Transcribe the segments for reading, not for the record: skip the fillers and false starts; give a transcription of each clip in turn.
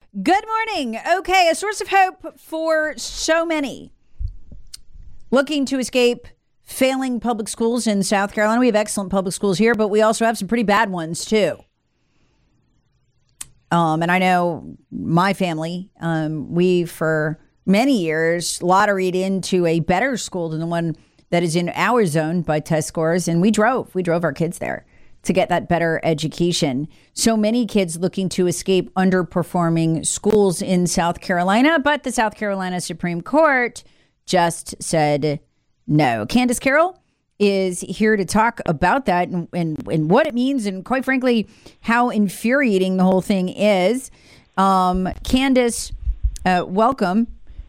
Good morning. Okay, a source of hope for so many looking to escape failing public schools in South Carolina. We have excellent public schools here, but we also have some pretty bad ones too. And I know my family, we for many years lotteried into a better school than the one that is in our zone by test scores, and we drove our kids there to get that better education. So many kids looking to escape underperforming schools in South Carolina, but the South Carolina Supreme Court just said no. Candace Carroll is here to talk about that and what it means, and quite frankly, how infuriating the whole thing is. Candace, welcome.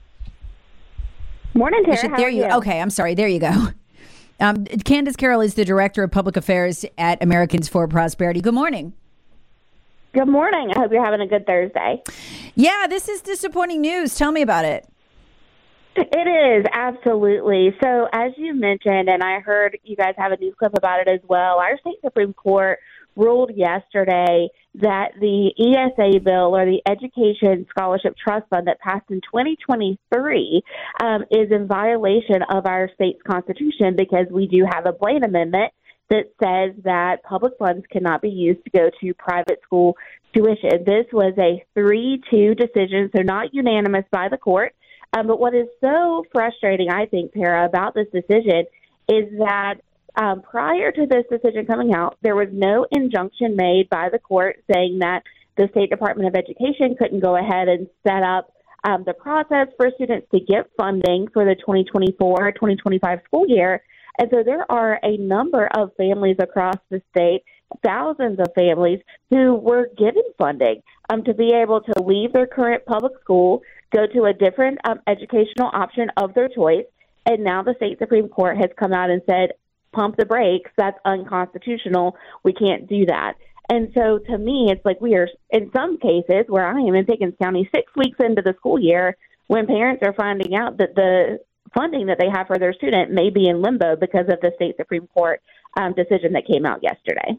Morning, Tara. There you. Okay, I'm sorry. There you go. Candace Carroll is the Director of Public Affairs at Americans for Prosperity. Good morning. Good morning. I hope you're having a good Thursday. Yeah, this is disappointing news. Tell me about it. It is, absolutely. So as you mentioned, and I heard you guys have a news clip about it as well, our state Supreme Court ruled yesterday that the ESA bill, or the Education Scholarship Trust Fund that passed in 2023, is in violation of our state's constitution, because we do have a Blaine Amendment that says that public funds cannot be used to go to private school tuition. This was a 3-2 decision, so not unanimous by the court. But what is so frustrating, I think, Tara, about this decision is that prior to this decision coming out, there was no injunction made by the court saying that the State Department of Education couldn't go ahead and set up the process for students to get funding for the 2024-2025 school year. And so there are a number of families across the state, thousands of families, who were given funding to be able to leave their current public school, go to a different educational option of their choice. And now the state Supreme Court has come out and said, pump the brakes, that's unconstitutional, we can't do that. And so to me, it's like we are, in some cases where I am in Pickens County, 6 weeks into the school year, when parents are finding out that the funding that they have for their student may be in limbo because of the state Supreme Court decision that came out yesterday.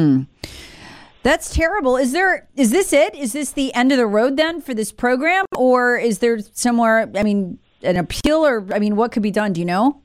That's terrible. Is this it? Is this the end of the road then for this program? Or is there somewhere, an appeal, or, what could be done? Do you know?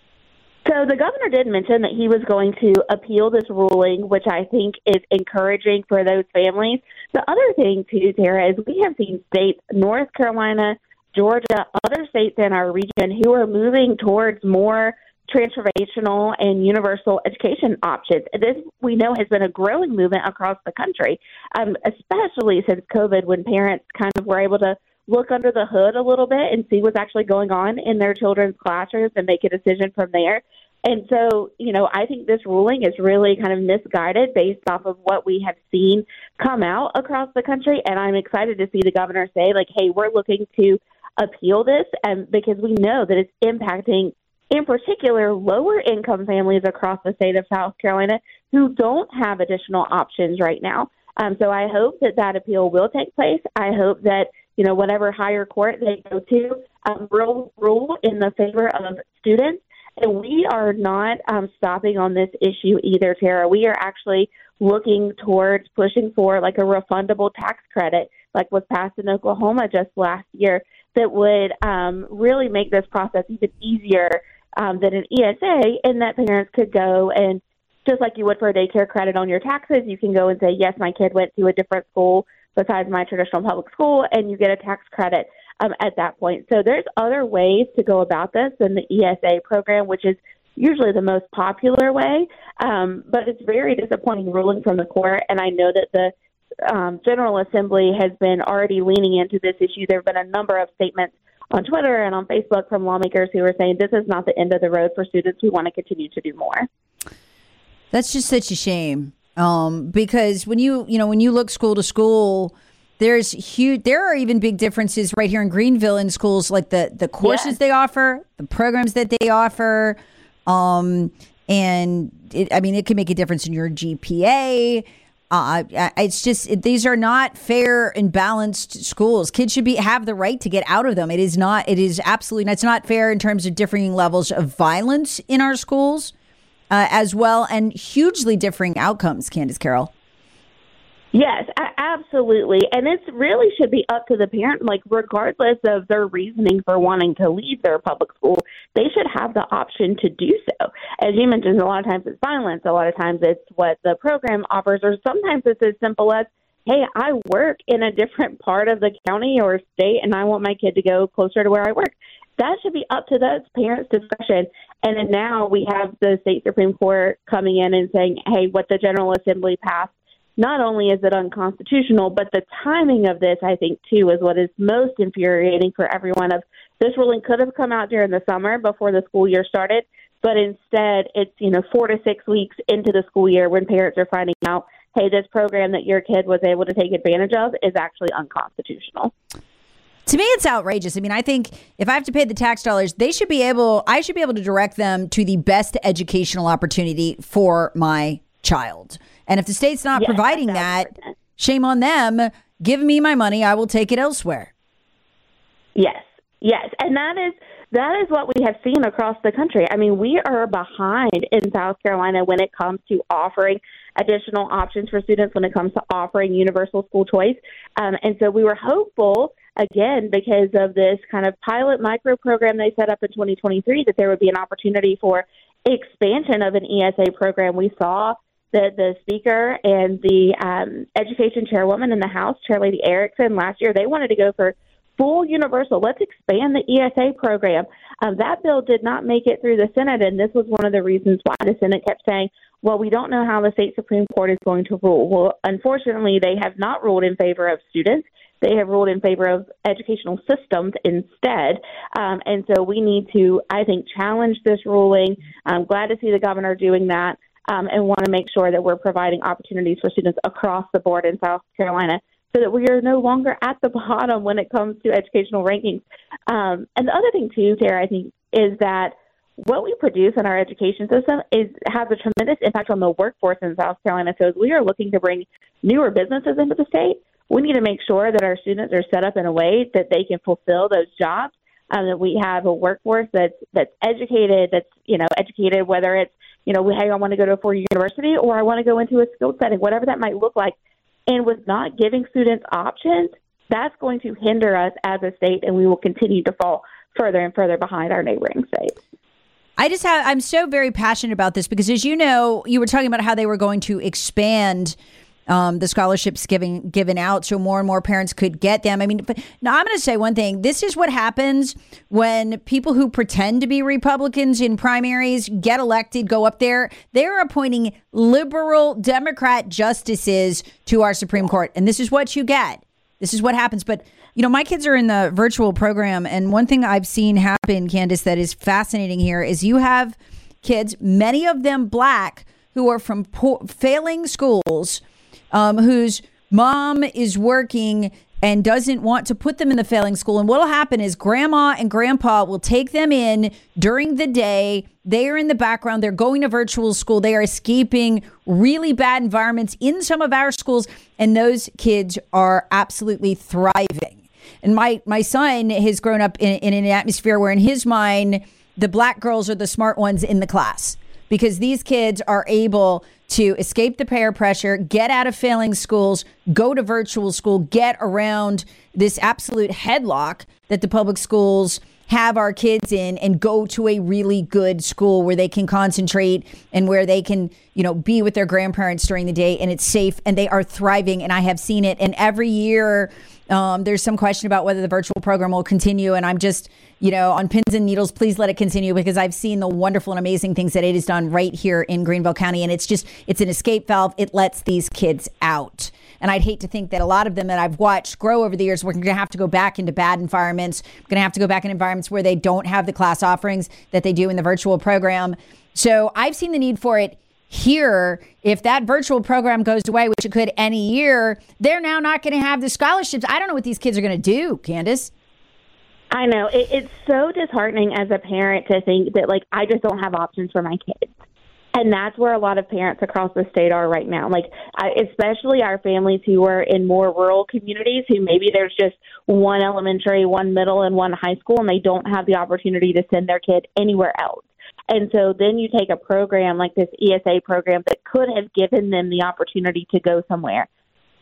So the governor did mention that he was going to appeal this ruling, which I think is encouraging for those families. The other thing, too, Tara, is we have seen states, North Carolina, Georgia, other states in our region who are moving towards more transformational and universal education options. This, we know, has been a growing movement across the country, especially since COVID, when parents kind of were able to look under the hood a little bit and see what's actually going on in their children's classrooms and make a decision from there. And so, I think this ruling is really kind of misguided based off of what we have seen come out across the country. And I'm excited to see the governor say, hey, we're looking to appeal this, and because we know that it's impacting, in particular, lower income families across the state of South Carolina who don't have additional options right now. So I hope that appeal will take place. I hope that, whatever higher court they go to will rule in the favor of students. And we are not stopping on this issue either, Tara. We are actually looking towards pushing for a refundable tax credit, like was passed in Oklahoma just last year, that would really make this process even easier than an ESA, and that parents could go and, just like you would for a daycare credit on your taxes, you can go and say, yes, my kid went to a different school besides my traditional public school, and you get a tax credit at that point. So there's other ways to go about this than the ESA program, which is usually the most popular way. But it's very disappointing ruling from the court, and I know that the General Assembly has been already leaning into this issue. There have been a number of statements on Twitter and on Facebook from lawmakers who are saying this is not the end of the road for students. We want to continue to do more. That's just such a shame. Because when you look school to school, there are even big differences right here in Greenville in schools, like the courses they offer, the programs that they offer. And it can make a difference in your GPA. It's just, these are not fair and balanced schools. Kids should have the right to get out of them. It is absolutely not. It's not fair in terms of differing levels of violence in our schools as well, and hugely differing outcomes, Candace Carroll. Yes, absolutely. And it really should be up to the parent, like regardless of their reasoning for wanting to leave their public school, they should have the option to do so. As you mentioned, a lot of times it's violence, a lot of times it's what the program offers, or sometimes it's as simple as, hey, I work in a different part of the county or state and I want my kid to go closer to where I work. That should be up to those parents' discretion. And then now we have the state Supreme Court coming in and saying, hey, what the General Assembly passed, not only is it unconstitutional, but the timing of this, I think, too, is what is most infuriating for everyone. Of this ruling could have come out during the summer before the school year started, but instead it's 4 to 6 weeks into the school year when parents are finding out, hey, this program that your kid was able to take advantage of is actually unconstitutional. To me, it's outrageous. I mean, I think if I have to pay the tax dollars, I should be able to direct them to the best educational opportunity for my child. And if the state's not providing that, shame on them. Give me my money. I will take it elsewhere. Yes. And that is what we have seen across the country. I mean, we are behind in South Carolina when it comes to offering additional options for students, when it comes to offering universal school choice. And so we were hopeful, again, because of this kind of pilot micro program they set up in 2023, that there would be an opportunity for expansion of an ESA program. We saw the speaker and the education chairwoman in the House, Chair Lady Erickson, last year, they wanted to go for full universal. Let's expand the ESA program. That bill did not make it through the Senate, and this was one of the reasons why the Senate kept saying, well, we don't know how the state Supreme Court is going to rule. Well, unfortunately, they have not ruled in favor of students. They have ruled in favor of educational systems instead. And so we need to, I think, challenge this ruling. I'm glad to see the governor doing that. And want to make sure that we're providing opportunities for students across the board in South Carolina so that we are no longer at the bottom when it comes to educational rankings. And the other thing, too, Tara, I think, is that what we produce in our education system has a tremendous impact on the workforce in South Carolina. So as we are looking to bring newer businesses into the state, we need to make sure that our students are set up in a way that they can fulfill those jobs, that we have a workforce that's educated, educated, whether it's, hey, I want to go to a four-year university or I want to go into a skilled setting, whatever that might look like. And with not giving students options, that's going to hinder us as a state, and we will continue to fall further and further behind our neighboring states. I'm so very passionate about this because, as you know, you were talking about how they were going to expand the scholarships given out so more and more parents could get them. I mean, but now I'm going to say one thing. This is what happens when people who pretend to be Republicans in primaries get elected, go up there. They're appointing liberal Democrat justices to our Supreme Court. And this is what you get. This is what happens. But, my kids are in the virtual program. And one thing I've seen happen, Candace, that is fascinating here is you have kids, many of them Black, who are from failing schools, whose mom is working and doesn't want to put them in the failing school. And what will happen is grandma and grandpa will take them in during the day. They are in the background. They're going to virtual school. They are escaping really bad environments in some of our schools. And those kids are absolutely thriving. And my son has grown up in an atmosphere where in his mind, the Black girls are the smart ones in the class, because these kids are able to escape the peer pressure, get out of failing schools, go to virtual school, get around this absolute headlock that the public schools have our kids in, and go to a really good school where they can concentrate and where they can, be with their grandparents during the day, and it's safe, and they are thriving. And I have seen it. And every year there's some question about whether the virtual program will continue. And I'm just, on pins and needles, please let it continue, because I've seen the wonderful and amazing things that it has done right here in Greenville County. And it's an escape valve. It lets these kids out. And I'd hate to think that a lot of them that I've watched grow over the years, we're going to have to go back into bad environments. We're going to have to go back in environments where they don't have the class offerings that they do in the virtual program. So I've seen the need for it here. If that virtual program goes away, which it could any year, they're now not going to have the scholarships. I don't know what these kids are going to do, Candace. I know. It's so disheartening as a parent to think that, I just don't have options for my kids. And that's where a lot of parents across the state are right now. Especially our families who are in more rural communities, who maybe there's just one elementary, one middle, and one high school, and they don't have the opportunity to send their kid anywhere else. And so then you take a program like this ESA program that could have given them the opportunity to go somewhere.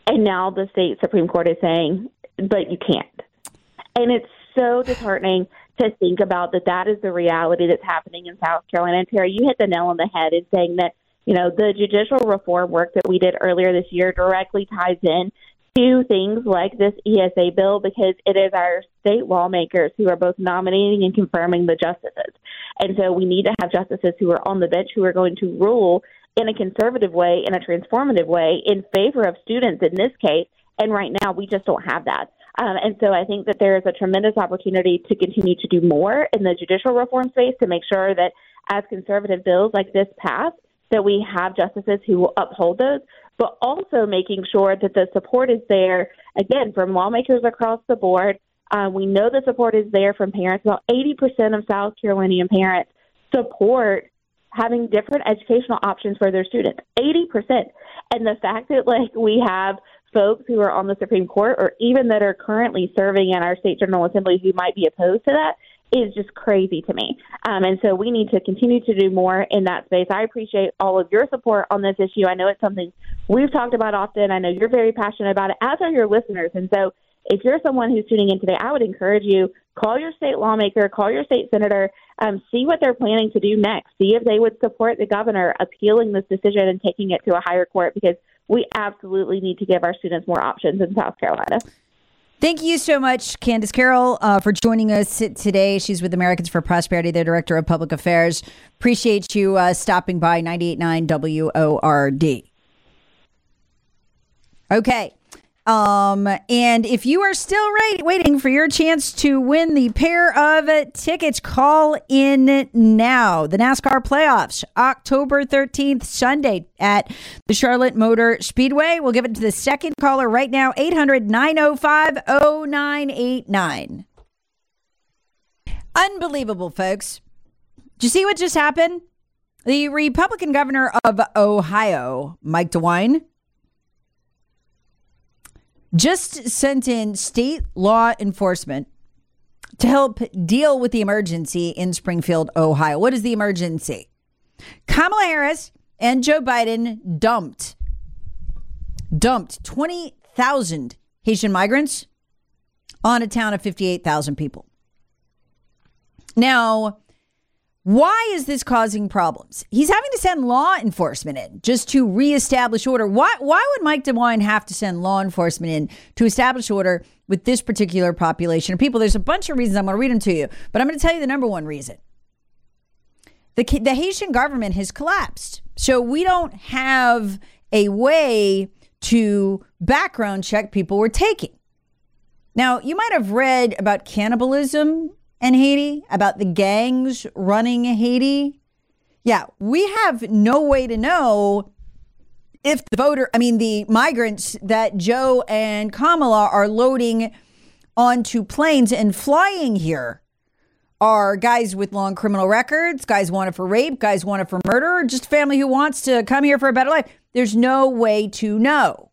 And now the state Supreme Court is saying, but you can't. And it's so disheartening to think about that is the reality that's happening in South Carolina. And Terry, you hit the nail on the head in saying that, the judicial reform work that we did earlier this year directly ties in to things like this ESA bill, because it is our state lawmakers who are both nominating and confirming the justices. And so we need to have justices who are on the bench who are going to rule in a conservative way, in a transformative way, in favor of students in this case. And right now, we just don't have that. And so I think that there is a tremendous opportunity to continue to do more in the judicial reform space to make sure that as conservative bills like this pass, that we have justices who will uphold those, but also making sure that the support is there, again, from lawmakers across the board. We know the support is there from parents. About 80% of South Carolinian parents support having different educational options for their students, 80%. And the fact that, we have folks who are on the Supreme Court or even that are currently serving in our state General Assembly who might be opposed to that is just crazy to me. And so we need to continue to do more in that space. I appreciate all of your support on this issue. I know it's something we've talked about often. I know you're very passionate about it, as are your listeners. And so if you're someone who's tuning in today, I would encourage you, call your state lawmaker, call your state senator, see what they're planning to do next. See if they would support the governor appealing this decision and taking it to a higher court, because we absolutely need to give our students more options in South Carolina. Thank you so much, Candace Carroll, for joining us today. She's with Americans for Prosperity, the Director of Public Affairs. Appreciate you stopping by 98.9 WORD. Okay. And if you are still waiting for your chance to win the pair of tickets, call in now. The NASCAR playoffs, October 13th, Sunday at the Charlotte Motor Speedway. We'll give it to the second caller right now, 800-905-0989. Unbelievable, folks. Did you see what just happened? The Republican governor of Ohio, Mike DeWine, just sent in state law enforcement to help deal with the emergency in Springfield, Ohio. What is the emergency? Kamala Harris and Joe Biden dumped 20,000 Haitian migrants on a town of 58,000 people. Now, why is this causing problems? He's having to send law enforcement in just to reestablish order. Why would Mike DeWine have to send law enforcement in to establish order with this particular population of people? There's a bunch of reasons. I'm going to read them to you, but I'm going to tell you the number one reason. The Haitian government has collapsed. So we don't have a way to background check people we're taking. Now, you might have read about cannibalism in Haiti, about the gangs running Haiti. Yeah, we have no way to know if the migrants that Joe and Kamala are loading onto planes and flying here are guys with long criminal records, guys wanted for rape, guys wanted for murder, or just family who wants to come here for a better life. There's no way to know.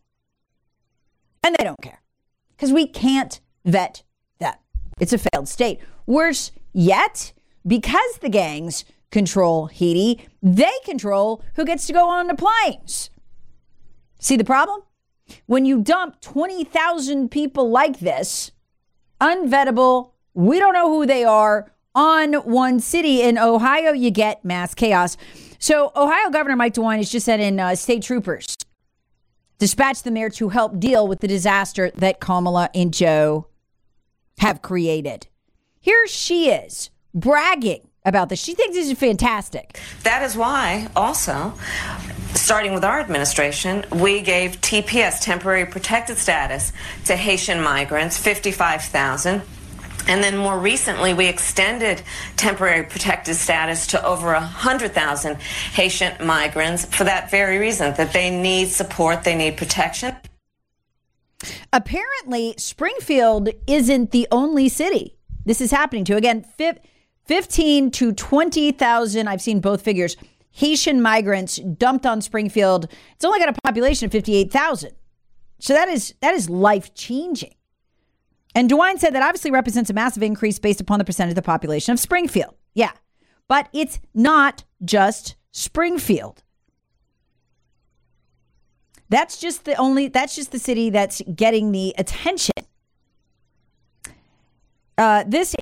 And they don't care because we can't vet them. It's a failed state. Worse yet, because the gangs control Haiti, they control who gets to go on the planes. See the problem? When you dump 20,000 people like this, unvettable, we don't know who they are, on one city in Ohio, you get mass chaos. So Ohio Governor Mike DeWine has just sent in state troopers, dispatched them there to help deal with the disaster that Kamala and Joe have created. Here she is bragging about this. She thinks this is fantastic. That is why also, starting with our administration, we gave TPS, temporary protected status, to Haitian migrants, 55,000. And then more recently, we extended temporary protected status to over 100,000 Haitian migrants for that very reason, that they need support, they need protection. Apparently, Springfield isn't the only city this is happening to. Again, 15 to 20,000, I've seen both figures, Haitian migrants dumped on Springfield. It's only got a population of 58,000. So that is life-changing. And DeWine said that obviously represents a massive increase based upon the percentage of the population of Springfield. Yeah, but it's not just Springfield. That's just the city that's getting the attention. This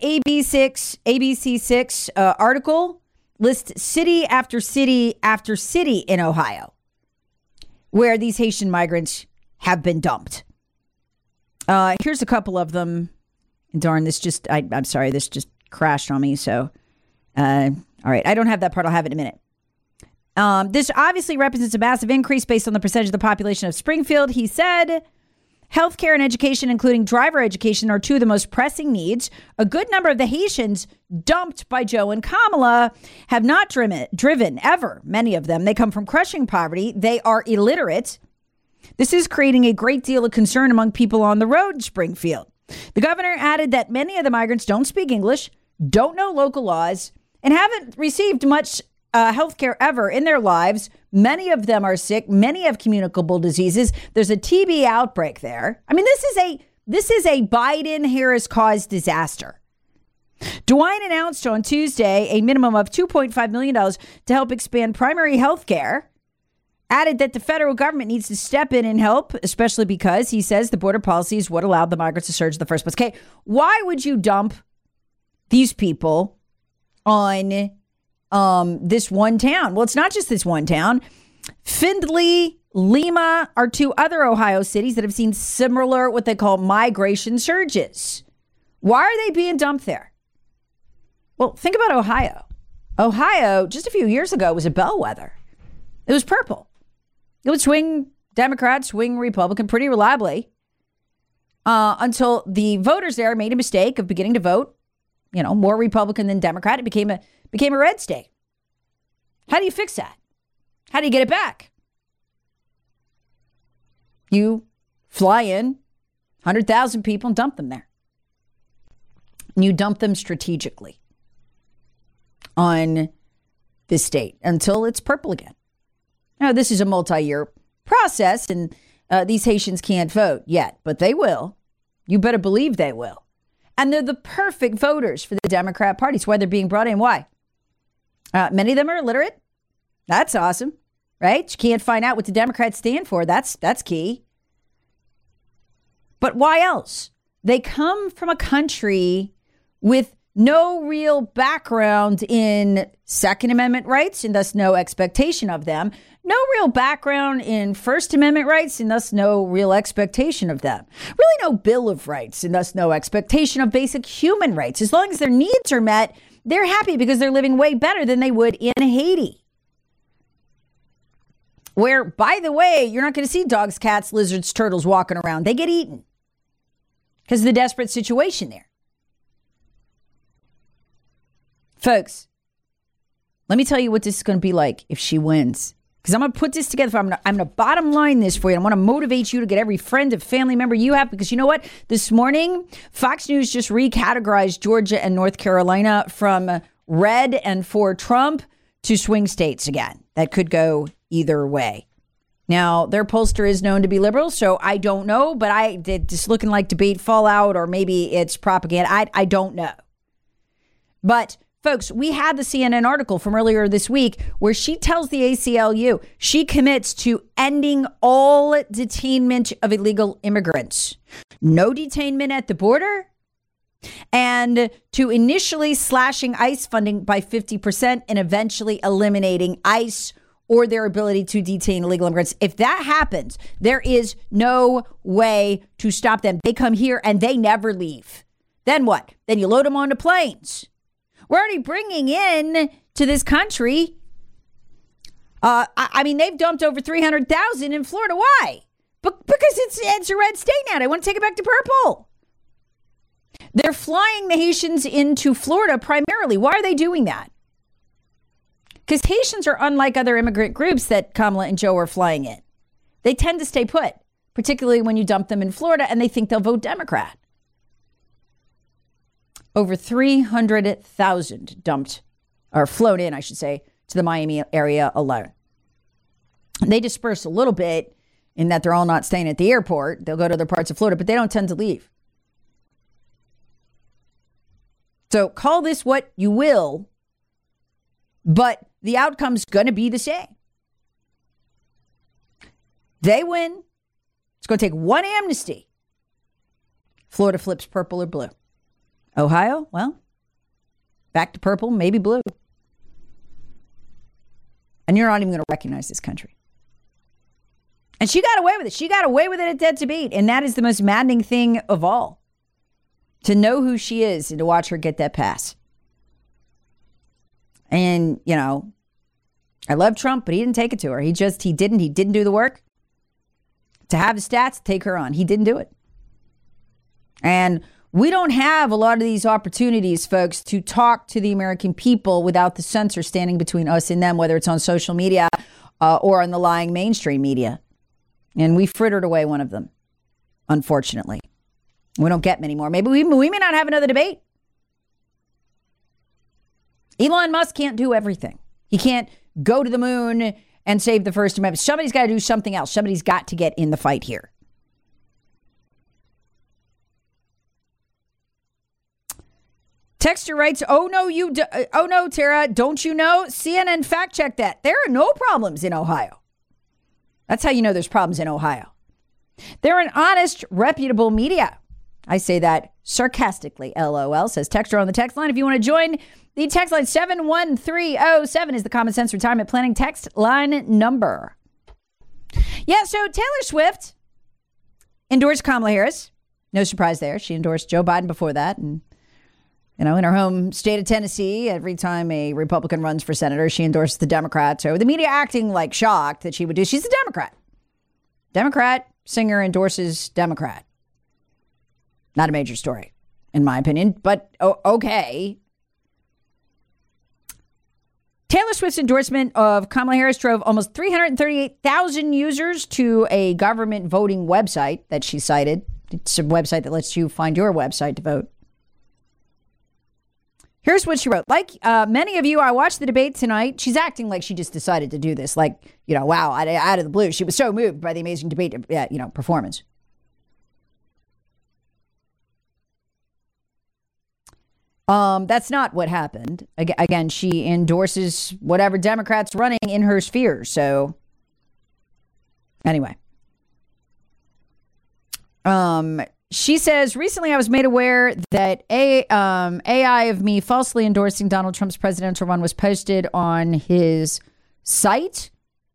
ABC6 article lists city after city after city in Ohio where these Haitian migrants have been dumped. Here's a couple of them. Darn, I'm sorry, this just crashed on me. So, all right, I don't have that part. I'll have it in a minute. This obviously represents a massive increase based on the percentage of the population of Springfield. He said, healthcare and education, including driver education, are two of the most pressing needs. A good number of the Haitians dumped by Joe and Kamala have not driven ever. Many of them, they come from crushing poverty. They are illiterate. This is creating a great deal of concern among people on the road in Springfield. The governor added that many of the migrants don't speak English, don't know local laws, and haven't received much health care ever in their lives. Many of them are sick. Many have communicable diseases. There's a TB outbreak there. I mean, this is a Biden-Harris caused disaster. DeWine announced on Tuesday a minimum of $2.5 million to help expand primary health care. Added that the federal government needs to step in and help, especially because he says the border policy is what allowed the migrants to surge in the first place. Okay, why would you dump these people on this one town? Well, it's not just this one town. Findlay, Lima are two other Ohio cities that have seen similar, what they call migration surges. Why are they being dumped there? Well, think about Ohio. Ohio, just a few years ago, was a bellwether. It was purple. It would swing Democrat, swing Republican pretty reliably until the voters there made a mistake of beginning to vote, more Republican than Democrat. It became a red state. How do you fix that? How do you get it back? You fly in 100,000 people and dump them there. And you dump them strategically on this state until it's purple again. Now, this is a multi-year process, and these Haitians can't vote yet, but they will. You better believe they will. And they're the perfect voters for the Democrat Party. It's why they're being brought in. Why? Many of them are illiterate. That's awesome, right? You can't find out what the Democrats stand for. That's key. But why else? They come from a country with no real background in Second Amendment rights, and thus no expectation of them. No real background in First Amendment rights, and thus no real expectation of them. Really no Bill of Rights, and thus no expectation of basic human rights. As long as their needs are met, they're happy because they're living way better than they would in Haiti. Where, by the way, you're not going to see dogs, cats, lizards, turtles walking around. They get eaten because of the desperate situation there. Folks, let me tell you what this is going to be like if she wins. Because I'm going to put this together. I'm going to bottom line this for you. I want to motivate you to get every friend and family member you have. Because you know what? This morning, Fox News just recategorized Georgia and North Carolina from red and for Trump to swing states again. That could go either way. Now, their pollster is known to be liberal, so I don't know. But it's looking like debate fallout, or maybe it's propaganda. I don't know. But folks, we had the CNN article from earlier this week where she tells the ACLU she commits to ending all detainment of illegal immigrants. No detainment at the border, and to initially slashing ICE funding by 50% and eventually eliminating ICE or their ability to detain illegal immigrants. If that happens, there is no way to stop them. They come here and they never leave. Then what? Then you load them onto planes. We're already bringing in to this country. They've dumped over 300,000 in Florida. Why? Because it's a red state now. They want to take it back to purple. They're flying the Haitians into Florida primarily. Why are they doing that? Because Haitians are unlike other immigrant groups that Kamala and Joe are flying in. They tend to stay put, particularly when you dump them in Florida and they think they'll vote Democrat. Over 300,000 dumped, or flown in, I should say, to the Miami area alone. They disperse a little bit in that they're all not staying at the airport. They'll go to other parts of Florida, but they don't tend to leave. So call this what you will, but the outcome's going to be the same. They win. It's going to take one amnesty. Florida flips purple or blue. Ohio, well, back to purple, maybe blue. And you're not even going to recognize this country. And she got away with it. She got away with it at Dead to Beat. And that is the most maddening thing of all. To know who she is and to watch her get that pass. And, you know, I love Trump, but he didn't take it to her. He didn't do the work. To have the stats, take her on. He didn't do it. And we don't have a lot of these opportunities, folks, to talk to the American people without the censor standing between us and them, whether it's on social media or on the lying mainstream media. And we frittered away one of them, unfortunately. We don't get many more. Maybe we may not have another debate. Elon Musk can't do everything. He can't go to the moon and save the First Amendment. Somebody's got to do something else. Somebody's got to get in the fight here. Texter writes, oh no, Tara, don't you know? CNN fact check that. There are no problems in Ohio. That's how you know there's problems in Ohio. They're an honest, reputable media. I say that sarcastically, LOL, says Texter on the text line. If you want to join the text line, 71307 is the Common Sense Retirement Planning text line number. Yeah, so Taylor Swift endorsed Kamala Harris. No surprise there. She endorsed Joe Biden before that. And, you know, in her home state of Tennessee, every time a Republican runs for senator, she endorses the Democrat. So the media acting like shocked that she would do. She's a Democrat. Democrat singer endorses Democrat. Not a major story, in my opinion, but okay. Taylor Swift's endorsement of Kamala Harris drove almost 338,000 users to a government voting website that she cited. It's a website that lets you find your website to vote. Here's what she wrote. Like many of you, I watched the debate tonight. She's acting like she just decided to do this. Like, you know, wow, out of the blue. She was so moved by the amazing debate, performance. That's not what happened. Again, she endorses whatever Democrats running in her sphere. So anyway, she says, recently I was made aware that AI of me falsely endorsing Donald Trump's presidential run was posted on his site.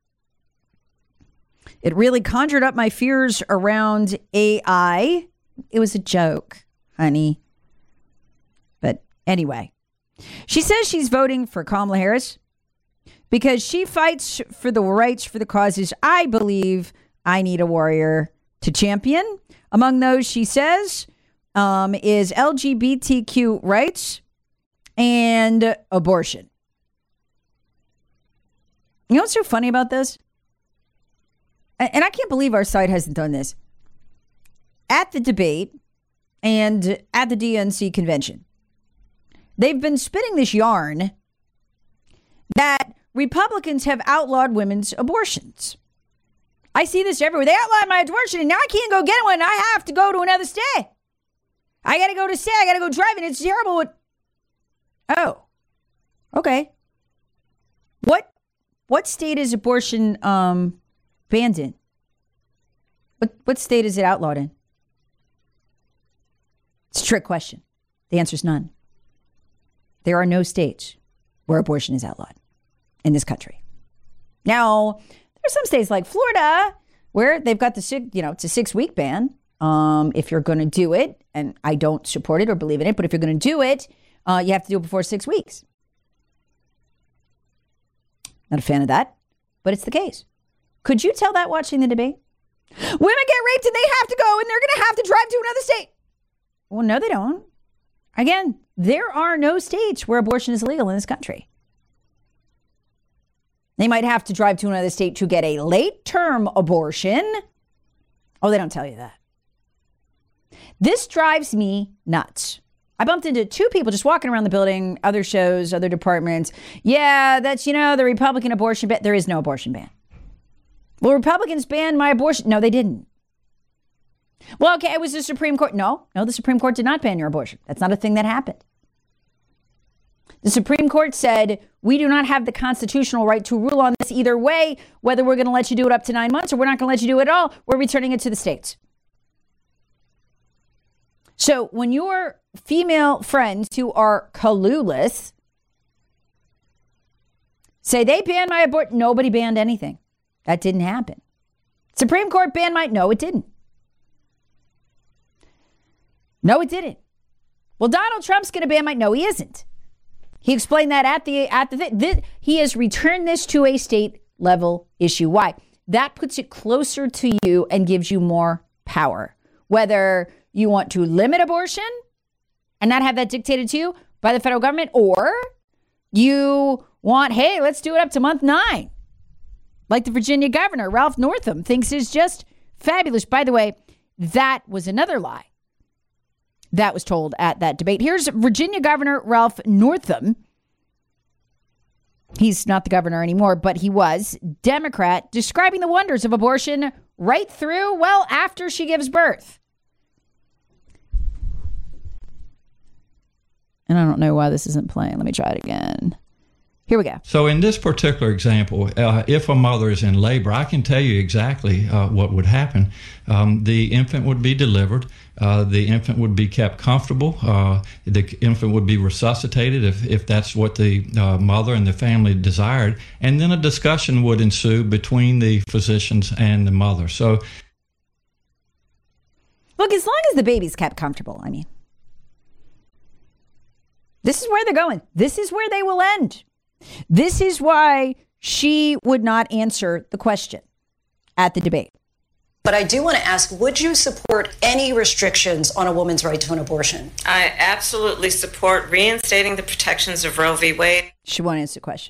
It really conjured up my fears around AI. It was a joke, honey. Anyway, she says she's voting for Kamala Harris because she fights for the rights for the causes I believe I need a warrior to champion. Among those, she says, is LGBTQ rights and abortion. You know what's so funny about this? And I can't believe our site hasn't done this. At the debate and at the DNC convention, they've been spinning this yarn that Republicans have outlawed women's abortions. I see this everywhere. They outlawed my abortion and now I can't go get one. I have to go to another state. I got to go to state. I got to go driving. It's terrible. Oh, okay. What state is abortion banned in? What state is it outlawed in? It's a trick question. The answer is none. There are no states where abortion is outlawed in this country. Now, there's some states like Florida where they've got it's a 6-week ban. If you're going to do it, and I don't support it or believe in it, but if you're going to do it, you have to do it before 6 weeks. Not a fan of that, but it's the case. Could you tell that watching the debate? Women get raped and they have to go and they're going to have to drive to another state. Well, no, they don't. Again, there are no states where abortion is legal in this country. They might have to drive to another state to get a late-term abortion. Oh, they don't tell you that. This drives me nuts. I bumped into 2 people just walking around the building, other shows, other departments. Yeah, that's, the Republican abortion ban. There is no abortion ban. Well, Republicans banned my abortion. No, they didn't. Well, okay, it was the Supreme Court. No, the Supreme Court did not ban your abortion. That's not a thing that happened. The Supreme Court said, we do not have the constitutional right to rule on this either way, whether we're going to let you do it up to 9 months or we're not going to let you do it at all. We're returning it to the states. So when your female friends who are clueless say they banned my abortion, nobody banned anything. That didn't happen. Supreme Court banned my, no, it didn't. No, it didn't. Well, Donald Trump's going to ban my, no, he isn't. He explained that at the he has returned this to a state level issue. Why? That puts it closer to you and gives you more power. Whether you want to limit abortion and not have that dictated to you by the federal government, or you want, hey, let's do it up to month 9. Like the Virginia governor, Ralph Northam, thinks is just fabulous. By the way, that was another lie that was told at that debate. Here's Virginia Governor Ralph Northam. He's not the governor anymore, but he was Democrat, describing the wonders of abortion right through, well, after she gives birth. And I don't know why this isn't playing. Let me try it again. Here we go. So in this particular example, if a mother is in labor, I can tell you exactly what would happen. The infant would be delivered. The infant would be kept comfortable. The infant would be resuscitated if that's what the mother and the family desired. And then a discussion would ensue between the physicians and the mother. So, look, as long as the baby's kept comfortable, I mean, this is where they're going. This is where they will end. This is why she would not answer the question at the debate. But I do want to ask, would you support any restrictions on a woman's right to an abortion? I absolutely support reinstating the protections of Roe v. Wade. She won't answer the question.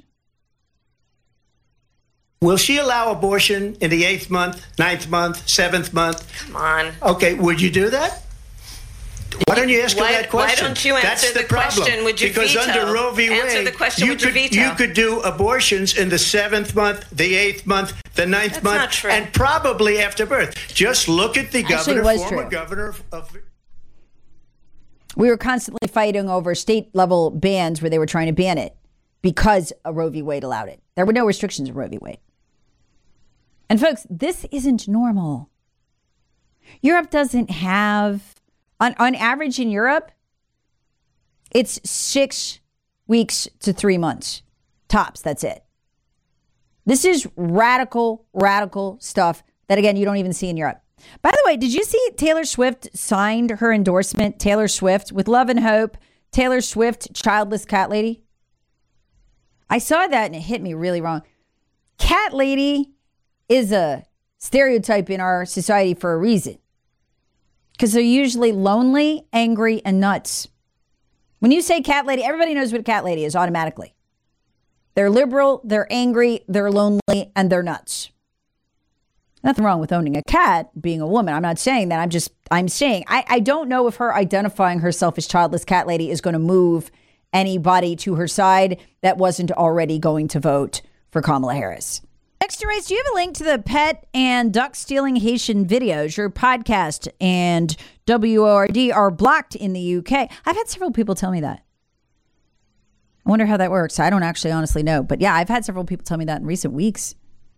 Will she allow abortion in the 8th month, 9th month, 7th month? Come on. Okay, would you do that? Why don't you ask her that question? Why don't you answer the question? Would you because veto? Under Roe v. Answer Wade, the question, would you veto? you could do abortions in the 7th month, the 8th month, the 9th That's month, not true. and probably after birth. Just look at the Actually, governor, it was former true. governor of. We were constantly fighting over state level bans where they were trying to ban it because Roe v. Wade allowed it. There were no restrictions in Roe v. Wade. And folks, this isn't normal. Europe doesn't have, on average in Europe, it's 6 weeks to 3 months. Tops, that's it. This is radical stuff that, again, you don't even see in Europe. By the way, did you see Taylor Swift signed her endorsement, Taylor Swift, with love and hope, Taylor Swift, childless cat lady? I saw that and it hit me really wrong. Cat lady is a stereotype in our society for a reason. Because they're usually lonely, angry, and nuts. When you say cat lady, everybody knows what a cat lady is automatically. They're liberal, they're angry, they're lonely, and they're nuts. Nothing wrong with owning a cat, being a woman. I'm not saying that. I'm saying I don't know if her identifying herself as childless cat lady is going to move anybody to her side that wasn't already going to vote for Kamala Harris. Next to race, do you have a link to the pet and duck stealing Haitian videos? Your podcast and WORD are blocked in the UK. I've had several people tell me that. I wonder how that works. I don't actually honestly know. But yeah, I've had several people tell me that in recent weeks.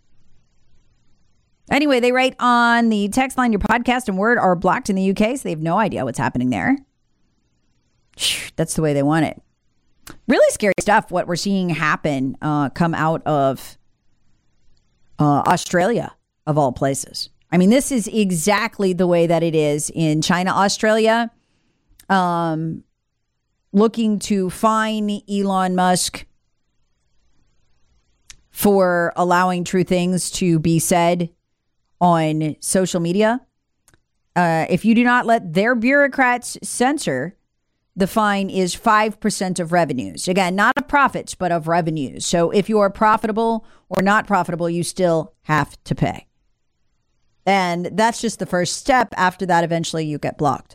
Anyway, they write on the text line, your podcast and word are blocked in the UK, so they have no idea what's happening there. That's the way they want it. Really scary stuff, what we're seeing happen come out of Australia, of all places. I mean, this is exactly the way that it is in China. Australia, looking to fine Elon Musk for allowing true things to be said on social media. If you do not let their bureaucrats censor, the fine is 5% of revenues. Again, not of profits, but of revenues. So if you are profitable or not profitable, you still have to pay. And that's just the first step. After that, eventually you get blocked.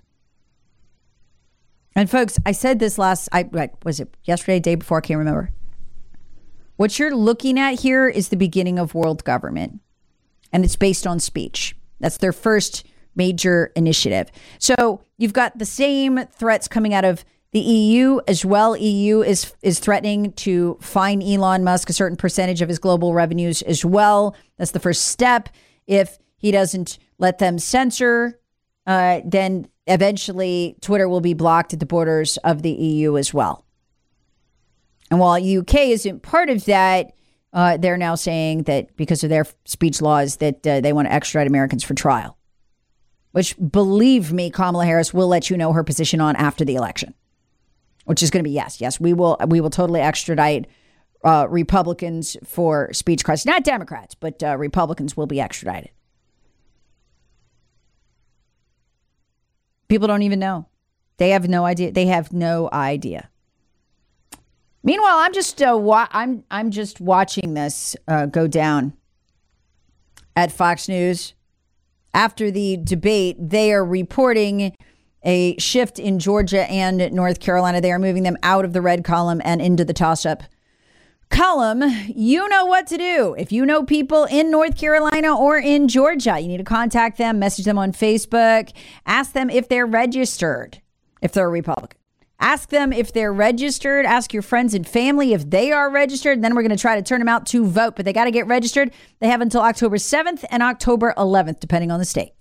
And folks, I said this was it yesterday, day before? I can't remember. What you're looking at here is the beginning of world government. And it's based on speech. That's their first major initiative. So you've got the same threats coming out of The EU as well. EU is threatening to fine Elon Musk a certain percentage of his global revenues as well. That's the first step. If he doesn't let them censor, then eventually Twitter will be blocked at the borders of the EU as well. And while UK isn't part of that, they're now saying that because of their speech laws that they want to extradite Americans for trial, which, believe me, Kamala Harris will let you know her position on after the election, which is going to be yes, we will totally extradite Republicans for speech crisis, not Democrats, but Republicans will be extradited. People don't even know. They have no idea. They have no idea. Meanwhile, I'm just watching this go down at Fox News. After the debate, they are reporting a shift in Georgia and North Carolina. They are moving them out of the red column and into the toss-up column. You know what to do. If you know people in North Carolina or in Georgia, you need to contact them, message them on Facebook, ask them if they're registered, if they're a Republican. Ask them if they're registered. Ask your friends and family if they are registered. Then we're going to try to turn them out to vote. But they got to get registered. They have until October 7th and October 11th, depending on the state.